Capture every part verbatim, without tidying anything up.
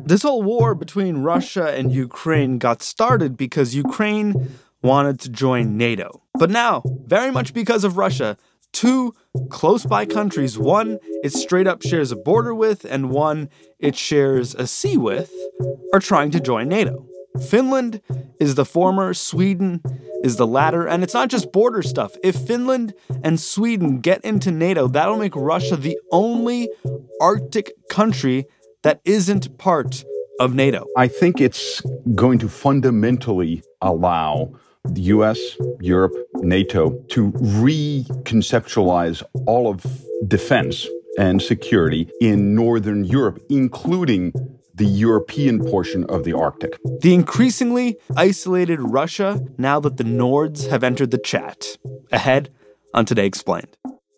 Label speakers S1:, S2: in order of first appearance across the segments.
S1: This whole war between Russia and Ukraine got started because Ukraine wanted to join NATO. But now, very much because of Russia, two close-by countries, one it straight up shares a border with and one it shares a sea with, are trying to join NATO. Finland is the former, Sweden is the latter, and it's not just border stuff. If Finland and Sweden get into NATO, that'll make Russia the only Arctic country that isn't part of NATO.
S2: I think it's going to fundamentally allow the U S, Europe, NATO to reconceptualize all of defense and security in Northern Europe, including the European portion of the Arctic.
S1: The increasingly isolated Russia now that the Nords have entered the chat. Ahead on Today Explained.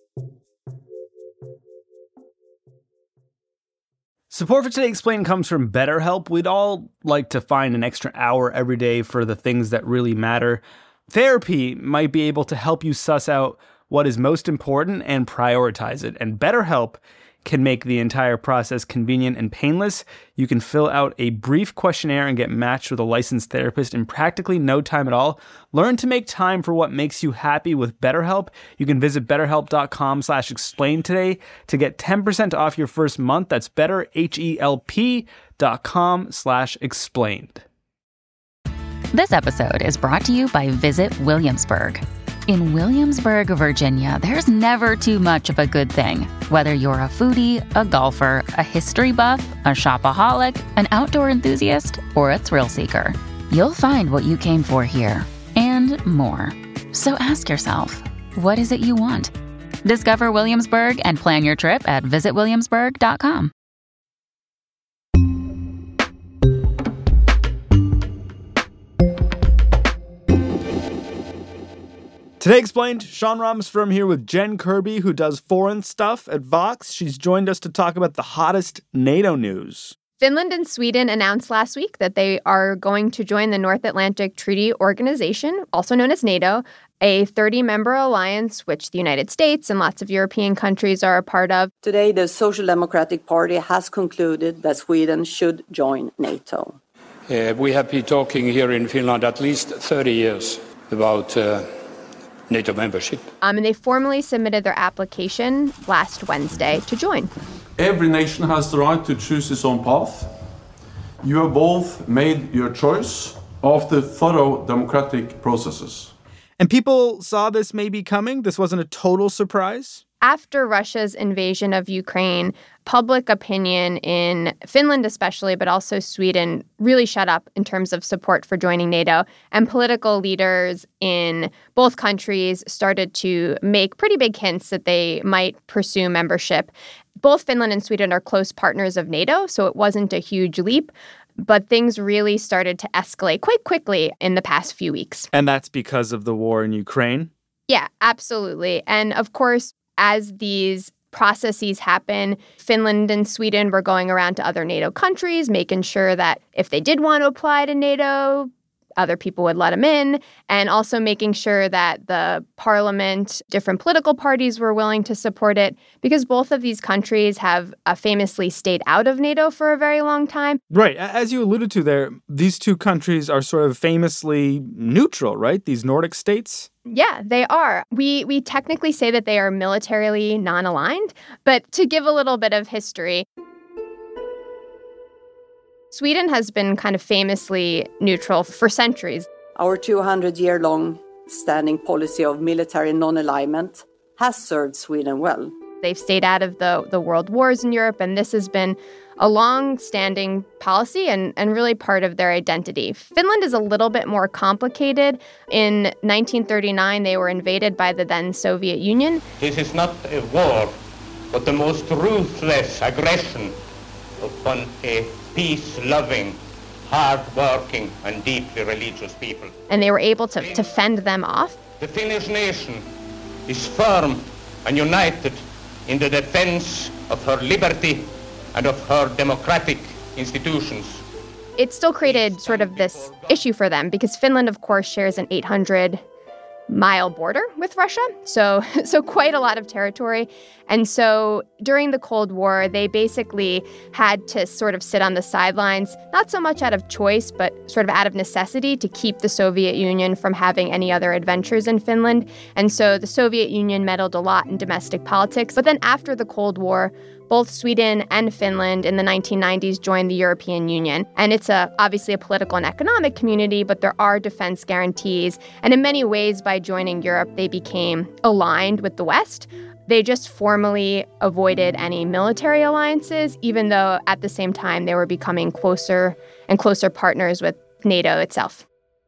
S1: Support for Today Explained comes from BetterHelp. We'd all like to find an extra hour every day for the things that really matter. Therapy might be able to help you suss out what is most important and prioritize it. And BetterHelp can make the entire process convenient and painless. You can fill out a brief questionnaire and get matched with a licensed therapist in practically no time at all. Learn to make time for what makes you happy with BetterHelp. You can visit betterhelp.com slash explain today to get ten percent off your first month. That's betterhelp.com slash explained.
S3: This episode is brought to you by Visit Williamsburg. In Williamsburg, Virginia, there's never too much of a good thing. Whether you're a foodie, a golfer, a history buff, a shopaholic, an outdoor enthusiast, or a thrill seeker, you'll find what you came for here and more. So ask yourself, what is it you want? Discover Williamsburg and plan your trip at visit williamsburg dot com.
S1: Today Explained, Sean Rameswaram here with Jen Kirby, who does foreign stuff at Vox. She's joined us to talk about the hottest NATO news.
S4: Finland and Sweden announced last week that they are going to join the North Atlantic Treaty Organization, also known as NATO, a thirty-member alliance which the United States and lots of European countries are a part of.
S5: Today, the Social Democratic Party has concluded that Sweden should join NATO.
S6: Uh, we have been talking here in Finland at least thirty years about uh, NATO membership.
S4: Um, and they formally submitted their application last Wednesday to join.
S7: Every nation has the right to choose its own path. You have both made your choice after thorough democratic processes.
S1: And people saw this maybe coming? This wasn't a total surprise?
S4: After Russia's invasion of Ukraine, public opinion in Finland especially, but also Sweden, really shut up in terms of support for joining NATO. And political leaders in both countries started to make pretty big hints that they might pursue membership. Both Finland and Sweden are close partners of NATO, so it wasn't a huge leap. But things really started to escalate quite quickly in the past few weeks.
S1: And that's because of the war in Ukraine?
S4: Yeah, absolutely. And of course, as these processes happen, Finland and Sweden were going around to other NATO countries, making sure that if they did want to apply to NATO, other people would let them in, and also making sure that the parliament, different political parties were willing to support it, because both of these countries have uh, famously stayed out of NATO for a very long time.
S1: Right. As you alluded to there, these two countries are sort of famously neutral, right? These Nordic states?
S4: Yeah, they are. We we technically say that they are militarily non-aligned, but to give a little bit of history, Sweden has been kind of famously neutral for centuries.
S5: Our two hundred year long standing policy of military non-alignment has served Sweden well.
S4: They've stayed out of the, the world wars in Europe, and this has been a long-standing policy and, and really part of their identity. Finland is a little bit more complicated. In nineteen thirty-nine, they were invaded by the then Soviet Union.
S8: This is not a war, but the most ruthless aggression upon a peace-loving, hard-working, and deeply religious people.
S4: And they were able to, to fend them off.
S8: The Finnish nation is firm and united in the defense of her liberty and of her democratic institutions.
S4: It still created sort of this issue for them because Finland, of course, shares an eight hundred mile border with Russia, so so quite a lot of territory. And so during the Cold War, they basically had to sort of sit on the sidelines, not so much out of choice, but sort of out of necessity to keep the Soviet Union from having any other adventures in Finland. And so the Soviet Union meddled a lot in domestic politics. But then after the Cold War, both Sweden and Finland in the nineteen nineties joined the European Union. And it's a, obviously a political and economic community, but there are defense guarantees. And in many ways, by joining Europe, they became aligned with the West. They just formally avoided any military alliances, even though at the same time they were becoming closer and closer partners with NATO itself.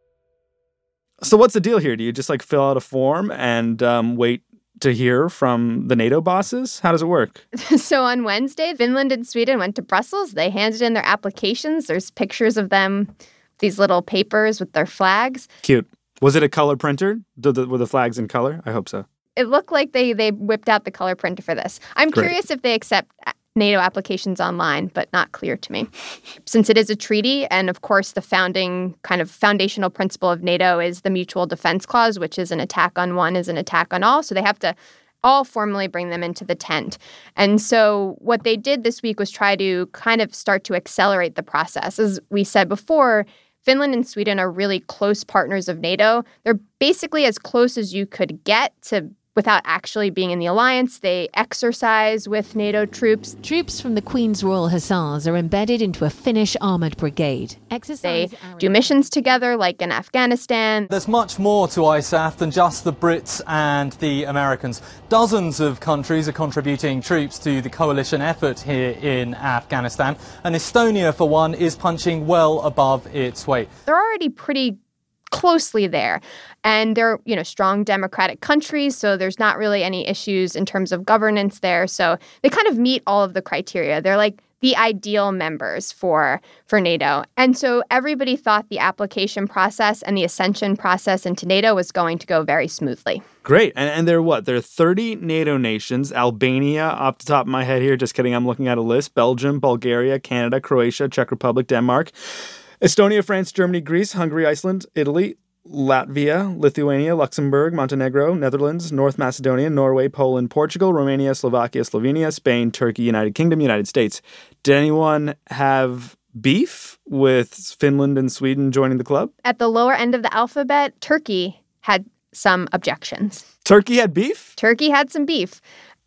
S1: So what's the deal here? Do you just like fill out a form and um, wait to hear from the NATO bosses? How does it work?
S4: So on Wednesday, Finland and Sweden went to Brussels. They handed in their applications. There's pictures of them, these little papers with their flags.
S1: Cute. Was it a color printer? Did the, were the flags in color? I hope so.
S4: It looked like they they whipped out the color printer for this. I'm
S1: Great.
S4: curious if they accept NATO applications online, but not clear to me. Since it is a treaty, and of course the founding kind of foundational principle of NATO is the Mutual Defense Clause, which is an attack on one is an attack on all. So they have to all formally bring them into the tent. And so what they did this week was try to kind of start to accelerate the process. As we said before, Finland and Sweden are really close partners of NATO. They're basically as close as you could get to without actually being in the alliance. They exercise with NATO troops.
S9: Troops from the Queen's Royal Hussars are embedded into a Finnish armoured brigade.
S4: Exercise they do missions together, like in Afghanistan.
S10: There's much more to I S A F than just the Brits and the Americans. Dozens of countries are contributing troops to the coalition effort here in Afghanistan, and Estonia, for one, is punching well above its weight.
S4: They're already pretty closely there. And they're, you know, strong democratic countries, so there's not really any issues in terms of governance there. So they kind of meet all of the criteria. They're like the ideal members for for NATO. And so everybody thought the application process and the ascension process into NATO was going to go very smoothly.
S1: Great. And, and there are what? There are thirty NATO nations. Albania, off the top of my head here, just kidding, I'm looking at a list. Belgium, Bulgaria, Canada, Croatia, Czech Republic, Denmark, Estonia, France, Germany, Greece, Hungary, Iceland, Italy, Latvia, Lithuania, Luxembourg, Montenegro, Netherlands, North Macedonia, Norway, Poland, Portugal, Romania, Slovakia, Slovenia, Spain, Turkey, United Kingdom, United States. Did anyone have beef with Finland and Sweden joining the club?
S4: At the lower end of the alphabet, Turkey had some objections.
S1: Turkey had beef?
S4: Turkey had some beef.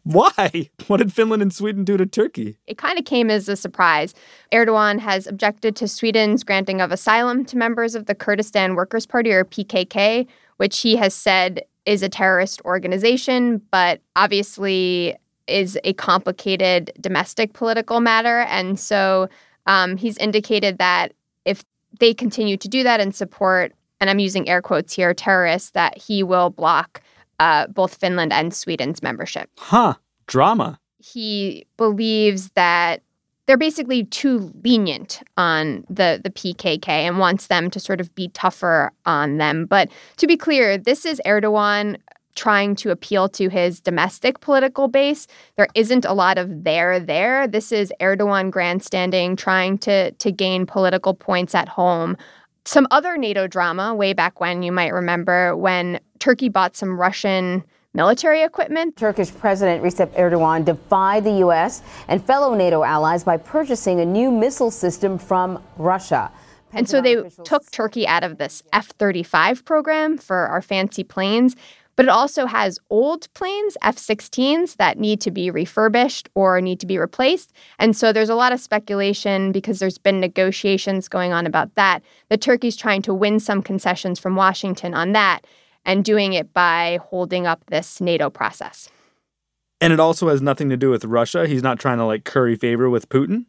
S1: Why? What did Finland and Sweden do to Turkey?
S4: It kind of came as a surprise. Erdogan has objected to Sweden's granting of asylum to members of the Kurdistan Workers' Party, or P K K, which he has said is a terrorist organization, but obviously is a complicated domestic political matter. And so um, he's indicated that if they continue to do that and support, and I'm using air quotes here, terrorists, that he will block Uh, both Finland and Sweden's membership.
S1: Huh. Drama.
S4: He believes that they're basically too lenient on the, the P K K and wants them to sort of be tougher on them. But to be clear, this is Erdogan trying to appeal to his domestic political base. There isn't a lot of there there. This is Erdogan grandstanding, trying to to gain political points at home. Some other NATO drama way back when, you might remember, when Turkey bought some Russian military equipment.
S11: Turkish President Recep Erdogan defied the U S and fellow NATO allies by purchasing a new missile system from Russia.
S4: And so they took Turkey out of this F thirty-five program for our fancy planes. But it also has old planes, F sixteens, that need to be refurbished or need to be replaced. And so there's a lot of speculation, because there's been negotiations going on about that, that Turkey's trying to win some concessions from Washington on that, and doing it by holding up this NATO process.
S1: And it also has nothing to do with Russia. He's not trying to like curry favor with Putin?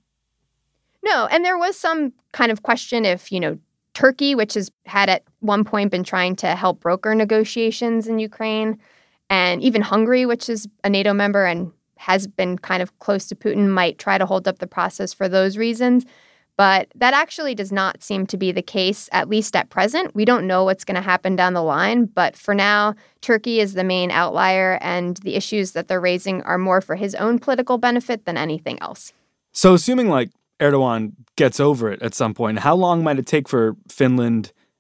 S4: No, and there was some kind of question if, you know, Turkey, which has had at one point been trying to help broker negotiations in Ukraine, and even Hungary, which is a NATO member and has been kind of close to Putin, might try to hold up the process for those reasons. But that actually does not seem to be the case, at least at present. We don't know what's going to happen down the line. But for now, Turkey is the main outlier, and the issues that they're raising are more for his own political benefit than anything else.
S1: So assuming like Erdogan gets over it at some point, how long might it take for Finland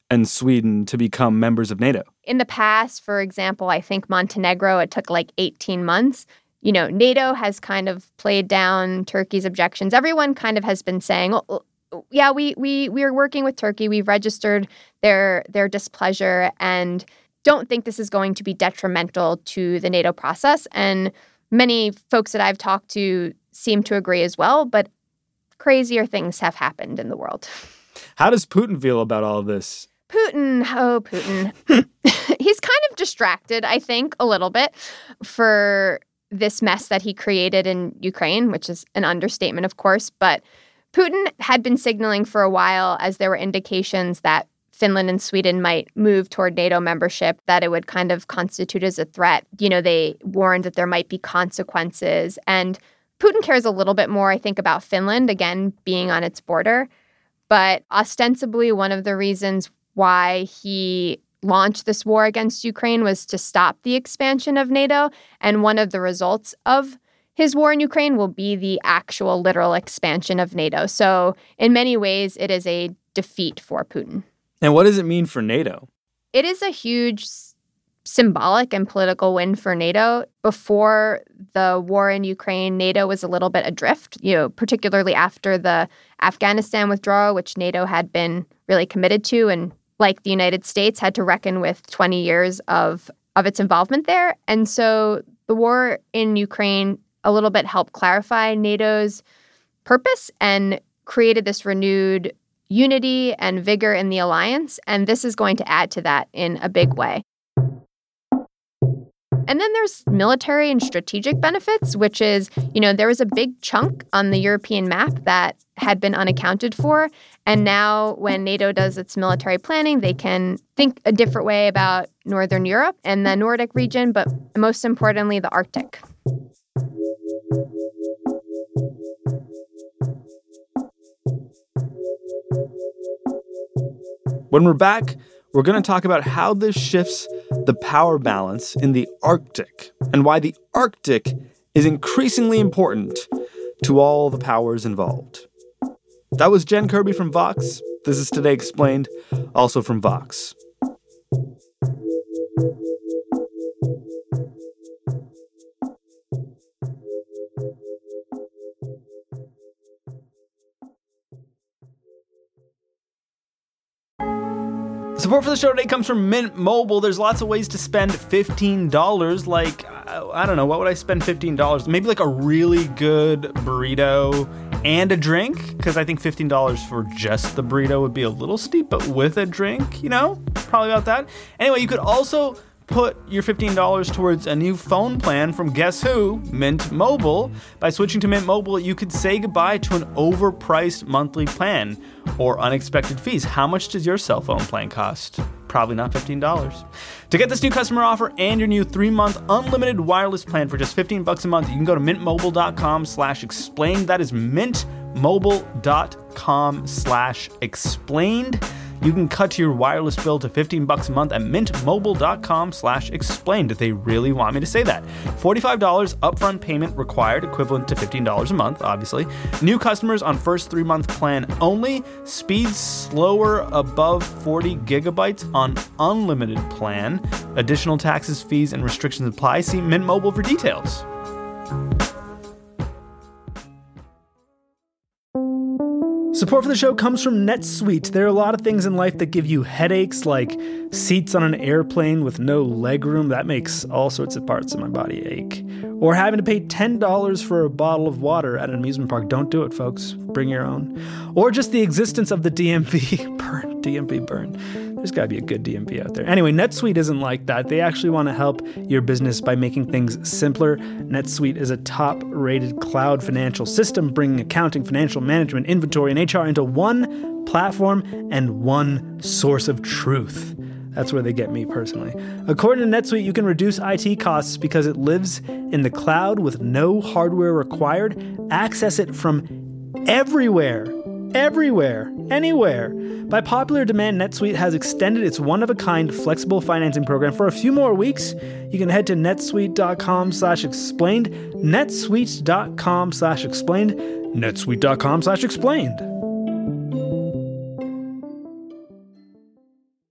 S1: and Sweden to become members of NATO?
S4: In the past, for example, I think Montenegro, it took like eighteen months. You know, NATO has kind of played down Turkey's objections. Everyone kind of has been saying, oh, yeah, we we we are working with Turkey. We've registered their their displeasure and don't think this is going to be detrimental to the NATO process. And many folks that I've talked to seem to agree as well. But crazier things have happened in the world.
S1: How does Putin feel about all of this?
S4: Putin, oh, Putin. He's kind of distracted, I think, a little bit for this mess that he created in Ukraine, which is an understatement, of course. But Putin had been signaling for a while, as there were indications that Finland and Sweden might move toward NATO membership, that it would kind of constitute as a threat. You know, they warned that there might be consequences. And Putin cares a little bit more, I think, about Finland, again, being on its border. But ostensibly, one of the reasons why he launched this war against Ukraine was to stop the expansion of NATO. And one of the results of his war in Ukraine will be the actual literal expansion of NATO. So in many ways, it is a defeat for Putin.
S1: And what does it mean for NATO?
S4: It is a huge symbolic and political win for NATO. Before the war in Ukraine, NATO was a little bit adrift, you know, particularly after the Afghanistan withdrawal, which NATO had been really committed to, and like the United States, had to reckon with twenty years of, of its involvement there. And so the war in Ukraine a little bit helped clarify NATO's purpose and created this renewed unity and vigor in the alliance. And this is going to add to that in a big way. And then there's military and strategic benefits, which is, you know, there was a big chunk on the European map that had been unaccounted for. And now when NATO does its military planning, they can think a different way about Northern Europe and the Nordic region, but most importantly, the Arctic.
S1: When we're back, we're going to talk about how this shifts the power balance in the Arctic and why the Arctic is increasingly important to all the powers involved. That was Jen Kirby from Vox. This is Today Explained, also from Vox. Support for the show today comes from Mint Mobile. There's lots of ways to spend fifteen dollars. Like, I don't know, what would I spend fifteen dollars? Maybe like a really good burrito and a drink, because I think fifteen dollars for just the burrito would be a little steep, but with a drink, you know, probably about that. Anyway, you could also put your fifteen dollars towards a new phone plan from guess who? Mint Mobile. By switching to Mint Mobile, you could say goodbye to an overpriced monthly plan or unexpected fees. How much does your cell phone plan cost? Probably not fifteen dollars. To get this new customer offer and your new three-month unlimited wireless plan for just fifteen bucks a month, you can go to mintmobile.com slash explained. That is mintmobile.com slash explained. You can cut your wireless bill to fifteen bucks a month at mintmobile.com slash explained if they really want me to say that. forty-five dollars upfront payment required, equivalent to fifteen dollars a month, obviously. New customers on first three-month plan only. Speeds slower above forty gigabytes on unlimited plan. Additional taxes, fees, and restrictions apply. See Mint Mobile for details. Support for the show comes from NetSuite. There are a lot of things in life that give you headaches, like seats on an airplane with no legroom. That makes all sorts of parts of my body ache. Or having to pay ten dollars for a bottle of water at an amusement park. Don't do it, folks. Bring your own. Or just the existence of the D M V burn. D M V burn. There's got to be a good D M V out there. Anyway, NetSuite isn't like that. They actually want to help your business by making things simpler. NetSuite is a top-rated cloud financial system, bringing accounting, financial management, inventory, and H R into one platform and one source of truth. That's where they get me personally. According to NetSuite, you can reduce I T costs because it lives in the cloud with no hardware required. Access it from everywhere. Everywhere. Anywhere. By popular demand, NetSuite has extended its one-of-a-kind flexible financing program for a few more weeks. You can head to netsuite.com slash explained, netsuite.com slash explained, netsuite.com slash explained.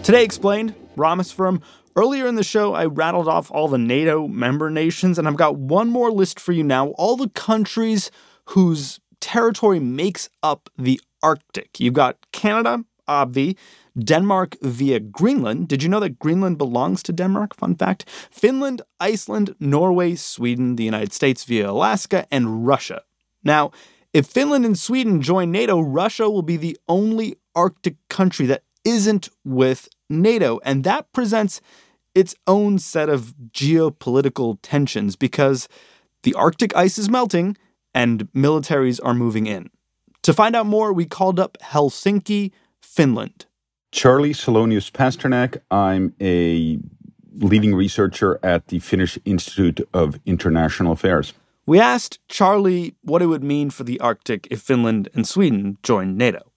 S1: Today Explained, Rameswaram. Earlier in the show, I rattled off all the NATO member nations, and I've got one more list for you now. All the countries whose territory makes up the Arctic. You've got Canada, obvi, Denmark via Greenland. Did you know that Greenland belongs to Denmark? Fun fact. Finland, Iceland, Norway, Sweden, the United States via Alaska, and Russia. Now, if Finland and Sweden join NATO, Russia will be the only Arctic country that isn't with NATO, and that presents its own set of geopolitical tensions because the Arctic ice is melting and militaries are moving in. To find out more, we called up Helsinki, Finland.
S2: Charlie Salonius Pasternak. I'm a leading researcher at the Finnish Institute of International Affairs.
S1: We asked Charlie what it would mean for the Arctic if Finland and Sweden joined NATO.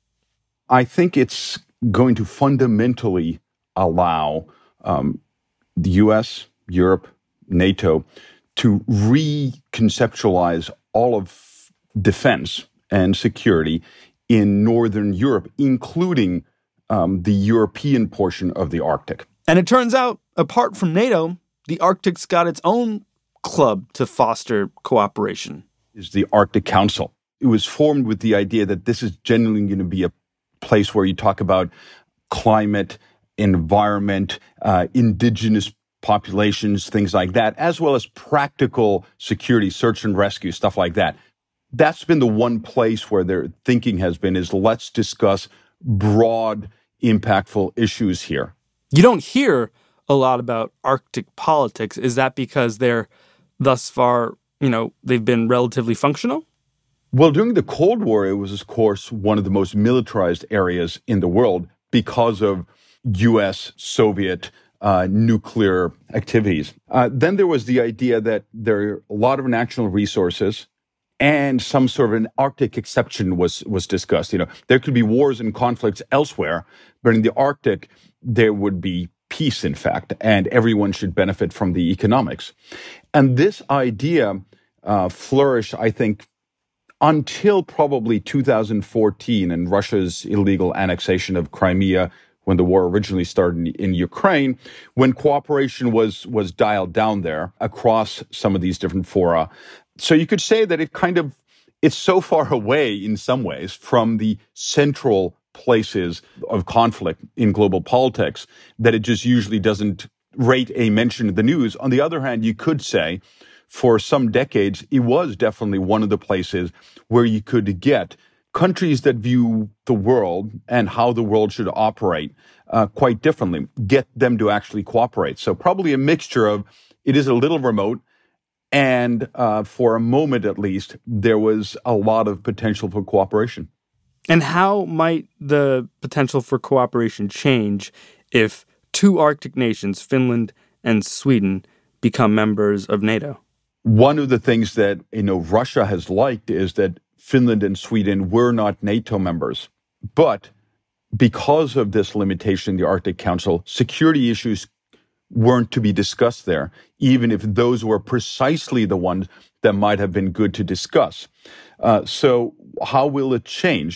S2: I think it's going to fundamentally allow um, the U S, Europe, NATO to reconceptualize all of defense and security in Northern Europe, including um, the European portion of the Arctic.
S1: And it turns out, apart from NATO, the Arctic's got its own club to foster cooperation.
S2: Is the Arctic Council. It was formed with the idea that this is generally going to be a place where you talk about climate, environment, uh, indigenous populations, things like that, as well as practical security, search and rescue, stuff like that. That's been the one place where their thinking has been is let's discuss broad, impactful issues here.
S1: You don't hear a lot about Arctic politics. Is that because they're thus far, you know, they've been relatively functional?
S2: Well, during the Cold War, it was, of course, one of the most militarized areas in the world because of U S, Soviet, uh, nuclear activities. Uh, then there was the idea that there are a lot of national resources and some sort of an Arctic exception was, was discussed. You know, there could be wars and conflicts elsewhere, but in the Arctic, there would be peace, in fact, and everyone should benefit from the economics. And this idea uh, flourished, I think, until probably two thousand fourteen and Russia's illegal annexation of Crimea when the war originally started in, in Ukraine, when cooperation was was dialed down there across some of these different fora. So you could say that it kind of, it's so far away in some ways from the central places of conflict in global politics that it just usually doesn't rate a mention in the news. On the other hand, you could say for some decades, it was definitely one of the places where you could get countries that view the world and how the world should operate uh, quite differently, get them to actually cooperate. So probably a mixture of it is a little remote, and uh, for a moment at least, there was a lot of potential for cooperation.
S1: And how might the potential for cooperation change if two Arctic nations, Finland and Sweden, become members of NATO?
S2: One of the things that, you know, Russia has liked is that Finland and Sweden were not NATO members. But because of this limitation in the Arctic Council, security issues weren't to be discussed there, even if those were precisely the ones that might have been good to discuss. Uh, so how will it change?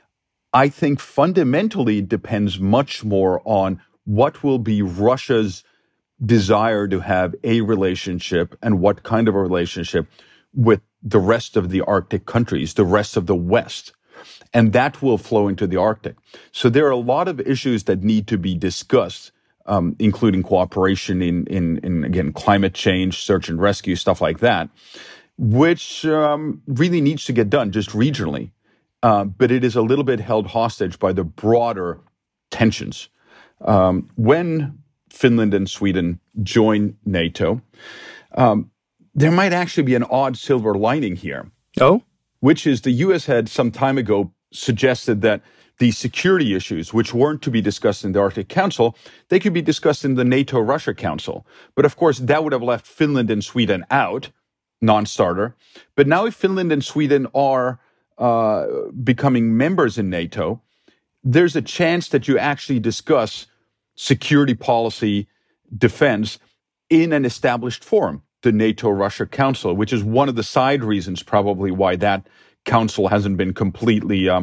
S2: I think fundamentally it depends much more on what will be Russia's desire to have a relationship and what kind of a relationship with the rest of the Arctic countries, the rest of the West. And that will flow into the Arctic. So there are a lot of issues that need to be discussed, um, including cooperation in, in, in, again, climate change, search and rescue, stuff like that, which um, really needs to get done just regionally. Uh, but it is a little bit held hostage by the broader tensions. Um, when Finland and Sweden join NATO, um, there might actually be an odd silver lining here.
S1: Oh?
S2: Which is the U S had some time ago suggested that the security issues, which weren't to be discussed in the Arctic Council, they could be discussed in the NATO-Russia Council. But of course, that would have left Finland and Sweden out, non-starter. But now if Finland and Sweden are uh, becoming members in NATO, there's a chance that you actually discuss security policy, defense, in an established forum, the NATO-Russia Council, which is one of the side reasons probably why that council hasn't been completely um,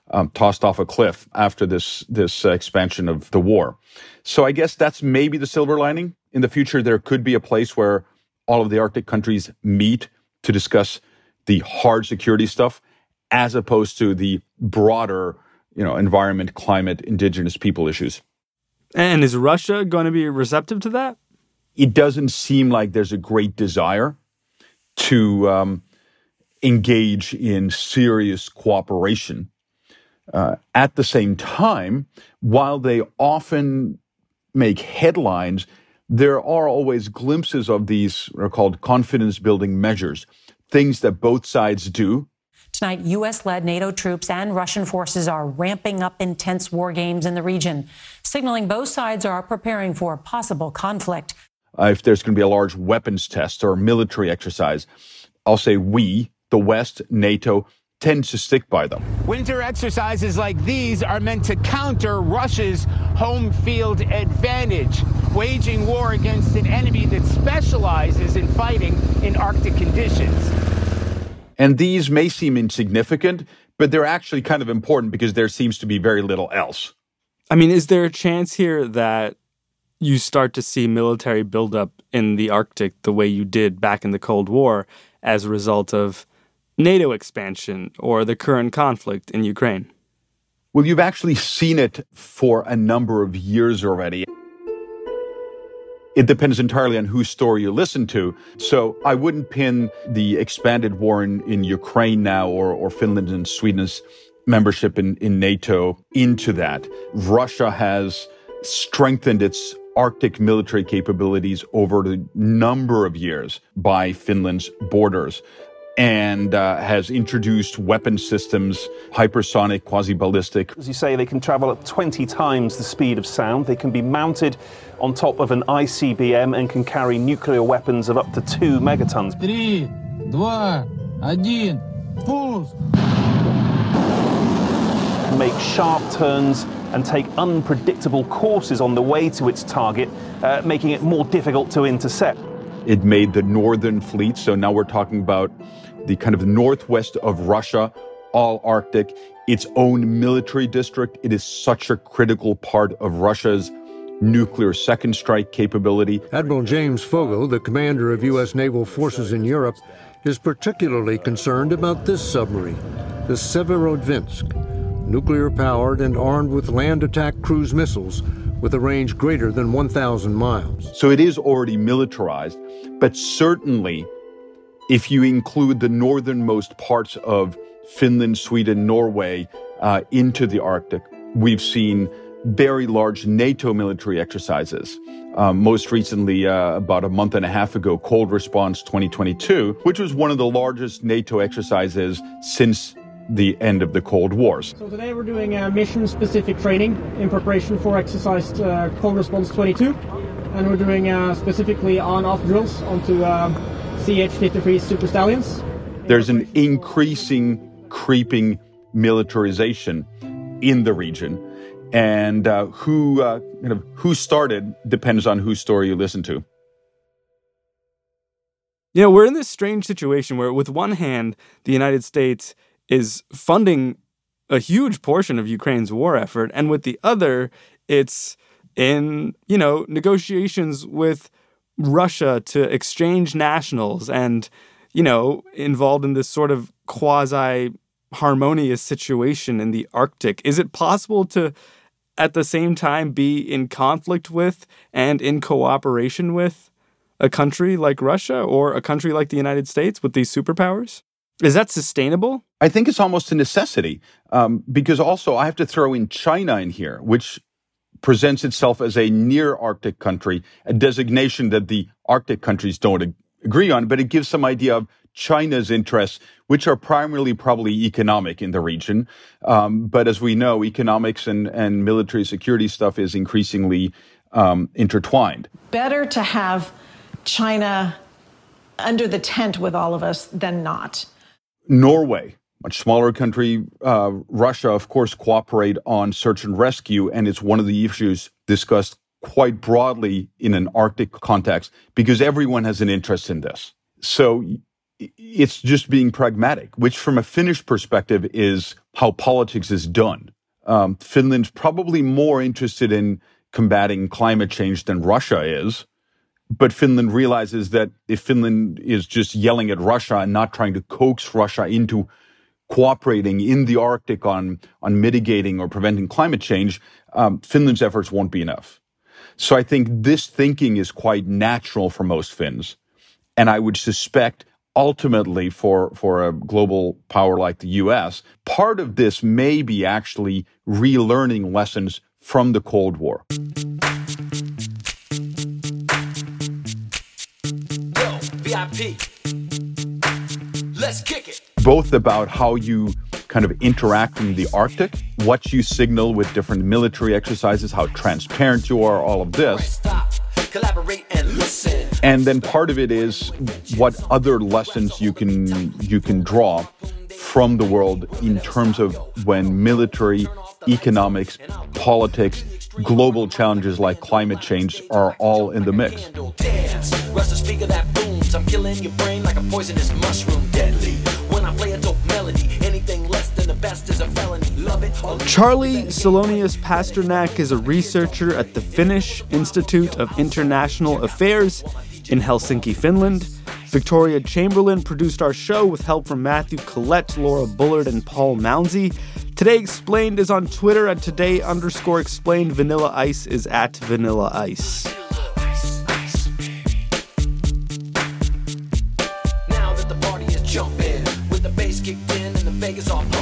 S2: um, tossed off a cliff after this this uh, expansion of the war. So I guess that's maybe the silver lining. In the future, there could be a place where all of the Arctic countries meet to discuss the hard security stuff, as opposed to the broader, you know, environment, climate, indigenous people issues.
S1: And is Russia going to be receptive to that?
S2: It doesn't seem like there's a great desire to um, engage in serious cooperation. Uh, at the same time, while they often make headlines, there are always glimpses of these what are called confidence-building measures, things that both sides do.
S12: Tonight, U S-led NATO troops and Russian forces are ramping up intense war games in the region, signaling both sides are preparing for a possible conflict.
S2: Uh, if there's going to be a large weapons test or military exercise, I'll say we, the West, NATO, tends to stick by them.
S13: Winter exercises like these are meant to counter Russia's home field advantage, waging war against an enemy that specializes in fighting in Arctic conditions.
S2: And these may seem insignificant, but they're actually kind of important because there seems to be very little else.
S1: I mean, is there a chance here that you start to see military buildup in the Arctic the way you did back in the Cold War as a result of NATO expansion or the current conflict in Ukraine?
S2: Well, you've actually seen it for a number of years already. It depends entirely on whose story you listen to. So I wouldn't pin the expanded war in, in Ukraine now or, or Finland and Sweden's membership in, in NATO into that. Russia has strengthened its Arctic military capabilities over a number of years by Finland's borders and uh, has introduced weapon systems, hypersonic, quasi-ballistic.
S14: As you say, they can travel at twenty times the speed of sound. They can be mounted on top of an I C B M and can carry nuclear weapons of up to two megatons.
S15: Three, два, один, pulse.
S14: Make sharp turns and take unpredictable courses on the way to its target, uh, making it more difficult to intercept.
S2: It made the Northern Fleet, so now we're talking about the kind of northwest of Russia, all Arctic, its own military district. It is such a critical part of Russia's nuclear second strike capability.
S16: Admiral James Fogel, the commander of U S naval forces in Europe, is particularly concerned about this submarine, the Severodvinsk, nuclear-powered and armed with land attack cruise missiles with a range greater than one thousand miles.
S2: So it is already militarized, but certainly if you include the northernmost parts of Finland, Sweden, Norway uh, into the Arctic, we've seen very large NATO military exercises. Um, most recently, uh, about a month and a half ago, Cold Response twenty twenty-two, which was one of the largest NATO exercises since the end of the Cold Wars.
S17: So today we're doing a mission-specific training in preparation for exercise uh, Cold Response twenty-two, and we're doing uh, specifically on-off drills onto uh, C H fifty-three Super Stallions.
S2: There's an increasing, creeping militarization in the region, and uh, who uh, kind of who started depends on whose story you listen to.
S1: You know, we're in this strange situation where, with one hand, the United States is funding a huge portion of Ukraine's war effort, and with the other, it's in, you know, negotiations with Russia to exchange nationals and, you know, involved in this sort of quasi-harmonious situation in the Arctic. Is it possible to, at the same time, be in conflict with and in cooperation with a country like Russia or a country like the United States with these superpowers? Is that sustainable?
S2: I think it's almost a necessity um, because also I have to throw in China in here, which presents itself as a near Arctic country, a designation that the Arctic countries don't ag- agree on, but it gives some idea of China's interests, which are primarily probably economic in the region. Um, but as we know, economics and, and military security stuff is increasingly um, intertwined.
S18: Better to have China under the tent with all of us than not.
S2: Norway, much smaller country, uh, Russia, of course, cooperate on search and rescue, and it's one of the issues discussed quite broadly in an Arctic context because everyone has an interest in this. So it's just being pragmatic, which from a Finnish perspective is how politics is done. Um, Finland's probably more interested in combating climate change than Russia is. But Finland realizes that if Finland is just yelling at Russia and not trying to coax Russia into cooperating in the Arctic on, on mitigating or preventing climate change, um, Finland's efforts won't be enough. So I think this thinking is quite natural for most Finns. And I would suspect ultimately for, for a global power like the U S, part of this may be actually relearning lessons from the Cold War. Yo, V I P. Let's kick it. Both about how you kind of interact in the Arctic, what you signal with different military exercises, how transparent you are, all of this. Collaborate and listen. And then part of it is what other lessons you can you can draw from the world in terms of when military, economics, politics, global challenges like climate change are all in the mix. I'm killing your brain like a poisonous mushroom, deadly. When I play a dope melody, anything less than the best is a felony. Love it.
S1: Charlie Salonius Pasternak is a researcher at the Finnish Institute of International Affairs in Helsinki, Finland. Victoria Chamberlain produced our show with help from Matthew Collette, Laura Bullard, and Paul Mounsey. Today Explained is on Twitter at today underscore explained. Vanilla Ice is at Vanilla Ice.
S19: Jumping with the bass kicked in and the Vegas all